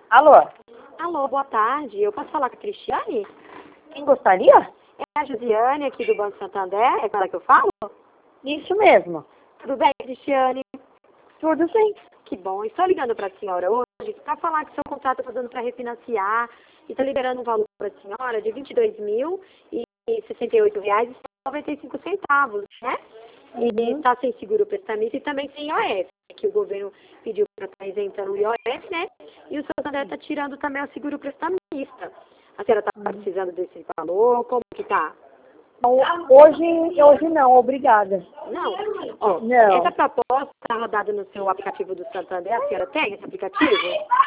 Alô? Alô, boa tarde. Eu posso falar com a Cristiane? Quem gostaria? É a Josiane aqui do Banco Santander. É com ela que eu falo? Isso mesmo. Tudo bem, Cristiane? Tudo sim. Que bom. Estou ligando para a senhora hoje para falar que seu contrato está dando para refinanciar e está liberando um valor para a senhora de R$ 22.068,95, né? E está sem seguro prestamista e também sem IOF, que o governo pediu para estar isentando o IOF, né? E o Santander está tirando também o seguro prestamista. A senhora está precisando desse valor? Como que tá? Hoje não, obrigada. Não? Ó, Não. essa proposta está rodada no seu aplicativo do Santander. A senhora tem esse aplicativo?